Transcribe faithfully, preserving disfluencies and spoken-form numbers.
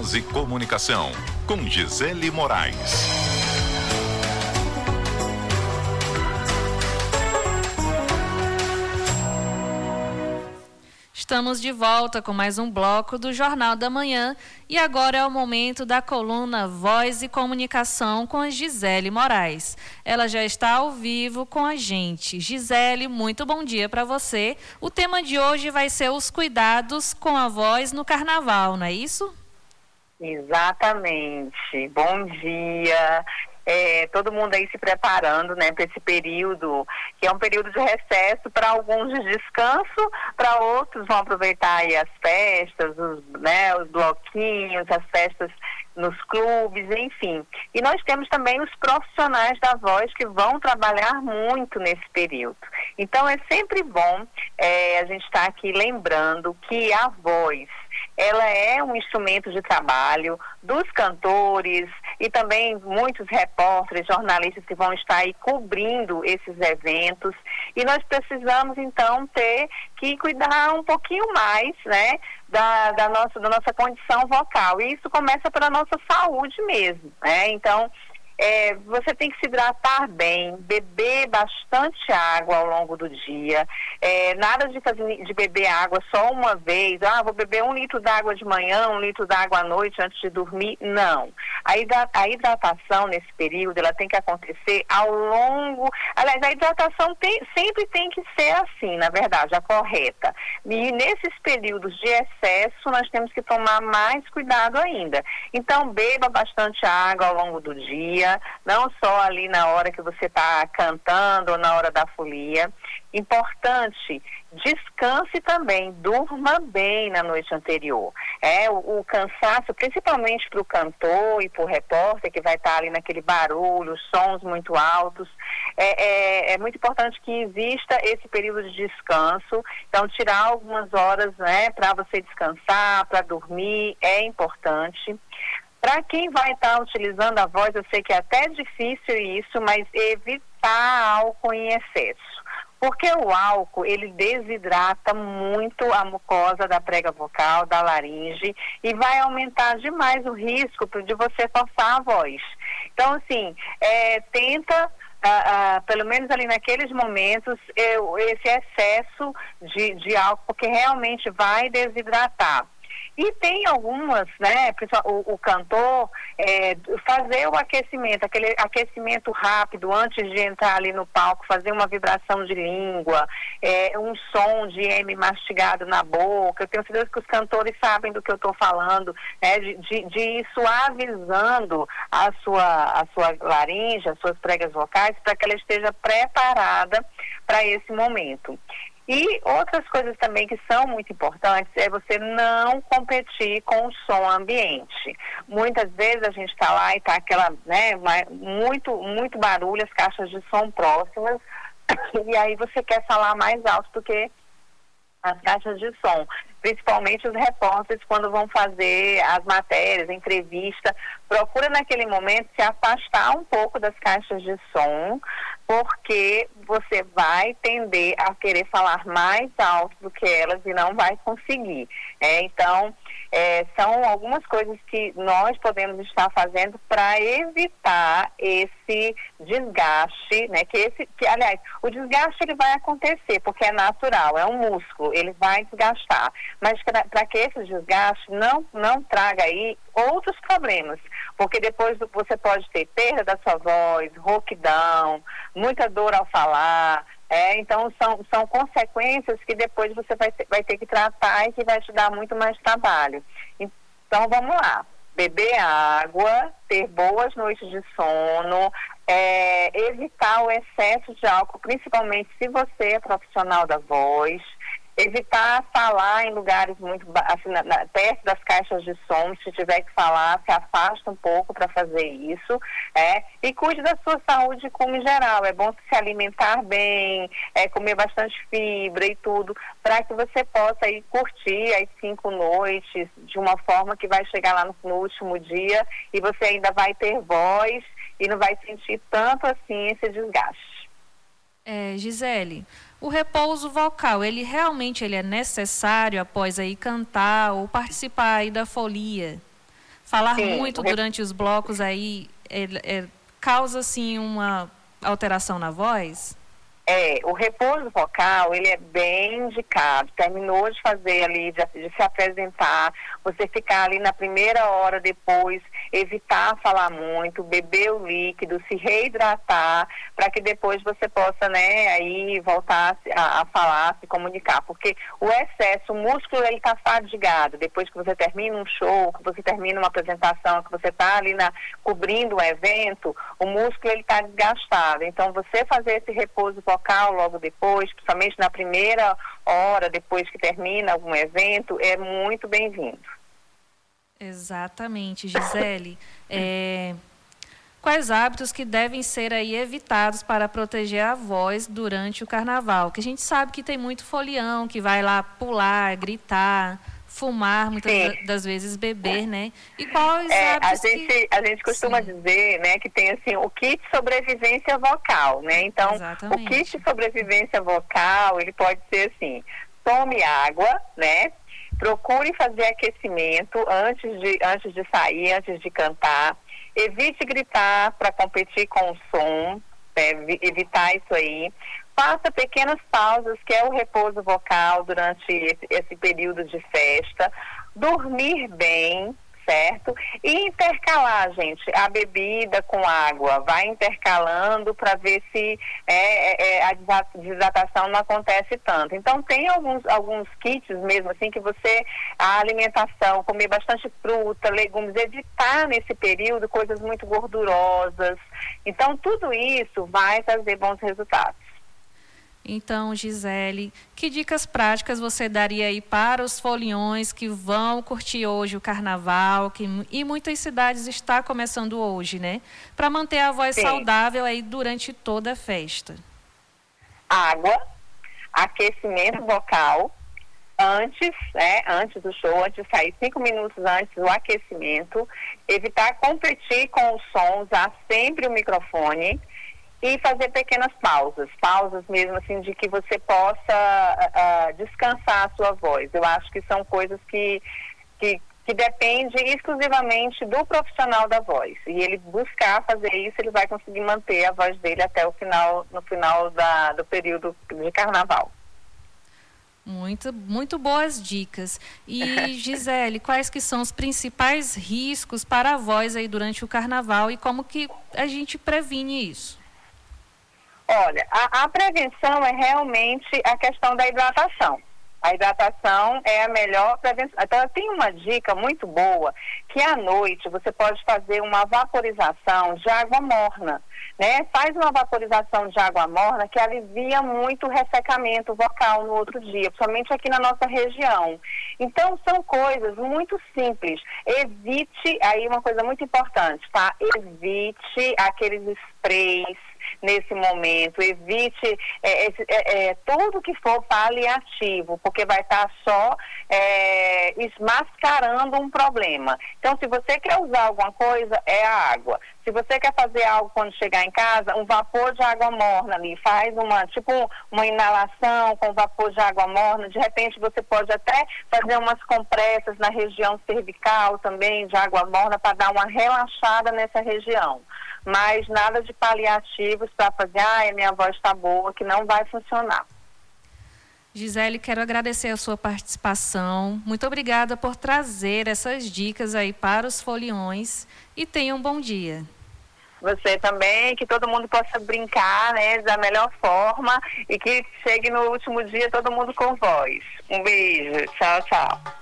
Voz e Comunicação, com Gisele Moraes. Estamos de volta com mais um bloco do Jornal da Manhã e agora é o momento da coluna Voz e Comunicação com a Gisele Moraes. Ela já está ao vivo com a gente. Gisele, muito bom dia para você. O tema de hoje vai ser os cuidados com a voz no carnaval, não é isso? Exatamente. Bom dia. É, todo mundo aí se preparando, né, para esse período, que é um período de recesso, para alguns de descanso, para outros vão aproveitar aí as festas, os, né, os bloquinhos, as festas nos clubes, enfim. E nós temos também os profissionais da voz que vão trabalhar muito nesse período. Então é sempre bom é, a gente estar tá aqui lembrando que a voz, ela é um instrumento de trabalho dos cantores e também muitos repórteres, jornalistas que vão estar aí cobrindo esses eventos. E nós precisamos, então, ter que cuidar um pouquinho mais, né, da, da, nossa, da nossa condição vocal. E isso começa pela nossa saúde mesmo, né? Então, É, você tem que se hidratar bem, beber bastante água ao longo do dia, é, nada de, fazer, de beber água só uma vez, ah, vou beber um litro d'água de manhã, um litro d'água à noite antes de dormir, não. A, hidra- a hidratação nesse período, ela tem que acontecer ao longo, aliás, a hidratação tem, sempre tem que ser assim, na verdade, a correta. E nesses períodos de excesso, nós temos que tomar mais cuidado ainda. Então, beba bastante água ao longo do dia, não só ali na hora que você está cantando ou na hora da folia. Importante, descanse também, durma bem na noite anterior. É, o, o cansaço, principalmente para o cantor e para o repórter, que vai estar tá ali naquele barulho, sons muito altos, é, é, é muito importante que exista esse período de descanso. Então, tirar algumas horas, né, para você descansar, para dormir, é importante. Para quem vai estar utilizando a voz, eu sei que é até difícil isso, mas evitar álcool em excesso. Porque o álcool, ele desidrata muito a mucosa da prega vocal, da laringe, e vai aumentar demais o risco de você forçar a voz. Então, assim, é, tenta... Ah, ah, pelo menos ali naqueles momentos, eu, esse excesso de, de álcool, porque realmente vai desidratar. E tem algumas, né, o, o cantor, é, fazer o aquecimento, aquele aquecimento rápido antes de entrar ali no palco, fazer uma vibração de língua, é, um som de M mastigado na boca. Eu tenho certeza que os cantores sabem do que eu estou falando, né, de, de, de ir suavizando a sua, a sua laringe, as suas pregas vocais, para que ela esteja preparada para esse momento. E outras coisas também que são muito importantes é você não competir com o som ambiente. Muitas vezes a gente está lá e está aquela, né, muito, muito barulho, as caixas de som próximas, e aí você quer falar mais alto do que as caixas de som. Principalmente os repórteres, quando vão fazer as matérias, a entrevista, procura naquele momento se afastar um pouco das caixas de som, porque você vai tender a querer falar mais alto do que elas e não vai conseguir. É, então, é, são algumas coisas que nós podemos estar fazendo para evitar esse desgaste, né? Que esse, que, aliás, o desgaste ele vai acontecer, porque é natural, é um músculo, ele vai desgastar. Mas para que esse desgaste não, não traga aí outros problemas, porque depois você pode ter perda da sua voz, rouquidão, muita dor ao falar, é, então são, são consequências que depois você vai ter, vai ter que tratar e que vai te dar muito mais trabalho. Então vamos lá, beber água, ter boas noites de sono, é, evitar o excesso de álcool, principalmente se você é profissional da voz. Evitar falar em lugares muito assim, na, na, perto das caixas de som. Se tiver que falar, se afasta um pouco para fazer isso, é, e cuide da sua saúde como em geral. É bom se alimentar bem, é, comer bastante fibra e tudo, para que você possa aí curtir as cinco noites de uma forma que vai chegar lá no, no último dia e você ainda vai ter voz e não vai sentir tanto assim esse desgaste. É, Gisele, o repouso vocal, ele realmente ele é necessário após aí cantar ou participar aí da folia? Falar Sim, muito o rep- durante os blocos aí é, é, causa, assim, uma alteração na voz? É, o repouso vocal, ele é bem indicado. Terminou de fazer ali, de, de se apresentar, você ficar ali na primeira hora depois, evitar falar muito, beber o líquido, se reidratar, para que depois você possa, né, aí voltar a, a falar, se comunicar. Porque o excesso, o músculo, ele está fadigado. Depois que você termina um show, que você termina uma apresentação, que você está ali na, cobrindo um evento, o músculo, ele está desgastado. Então, você fazer esse repouso vocal logo depois, principalmente na primeira hora, depois que termina algum evento, é muito bem-vindo. Exatamente, Gisele. É, quais hábitos que devem ser aí evitados para proteger a voz durante o carnaval? Que a gente sabe que tem muito folião, que vai lá pular, gritar, fumar, muitas Sim. das vezes beber, né? E quais É, a hábitos gente, que... a gente costuma Sim. dizer, né, que tem assim o kit sobrevivência vocal, né? Então, Exatamente. o kit sobrevivência vocal, ele pode ser assim: tome água, né? Procure fazer aquecimento antes de, antes de sair, antes de cantar. Evite gritar para competir com o som, né? Evitar isso aí. Faça pequenas pausas, que é o repouso vocal durante esse, esse período de festa. Dormir bem, certo? E intercalar, gente, a bebida com água. Vai intercalando para ver se é, é, a desidratação não acontece tanto. Então, tem alguns, alguns kits mesmo, assim, que você, a alimentação, comer bastante fruta, legumes, evitar nesse período coisas muito gordurosas. Então, tudo isso vai trazer bons resultados. Então, Gisele, que dicas práticas você daria aí para os foliões que vão curtir hoje o carnaval, que em muitas cidades está começando hoje, né? Para manter a voz Sim. saudável aí durante toda a festa. Água, aquecimento vocal, antes, né, antes do show, antes de sair, cinco minutos antes do aquecimento, evitar competir com o som, usar sempre o microfone, e fazer pequenas pausas, pausas mesmo assim de que você possa uh, descansar a sua voz. Eu acho que são coisas que, que, que dependem exclusivamente do profissional da voz. E ele buscar fazer isso, ele vai conseguir manter a voz dele até o final, no final da, do período de carnaval. Muito, muito boas dicas. E, Gisele, quais que são os principais riscos para a voz aí durante o carnaval e como que a gente previne isso? Olha, a, a prevenção é realmente a questão da hidratação. A hidratação é a melhor prevenção. Então, tem uma dica muito boa, que à noite você pode fazer uma vaporização de água morna, né? Faz uma vaporização de água morna que alivia muito o ressecamento vocal no outro dia, principalmente aqui na nossa região. Então, são coisas muito simples. Evite, aí uma coisa muito importante, tá? Evite aqueles sprays nesse momento, evite é, é, é, tudo que for paliativo, porque vai estar só é, desmascarando um problema. Então, se você quer usar alguma coisa, é a água. Se você quer fazer algo quando chegar em casa, um vapor de água morna ali, faz uma, tipo, uma inalação com vapor de água morna. De repente, você pode até fazer umas compressas na região cervical também, de água morna, para dar uma relaxada nessa região. Mas nada de paliativos para fazer, ah, a minha voz está boa, que não vai funcionar. Gisele, quero agradecer a sua participação. Muito obrigada por trazer essas dicas aí para os foliões e tenha um bom dia. Você também, que todo mundo possa brincar, né, da melhor forma e que chegue no último dia todo mundo com voz. Um beijo, tchau, tchau.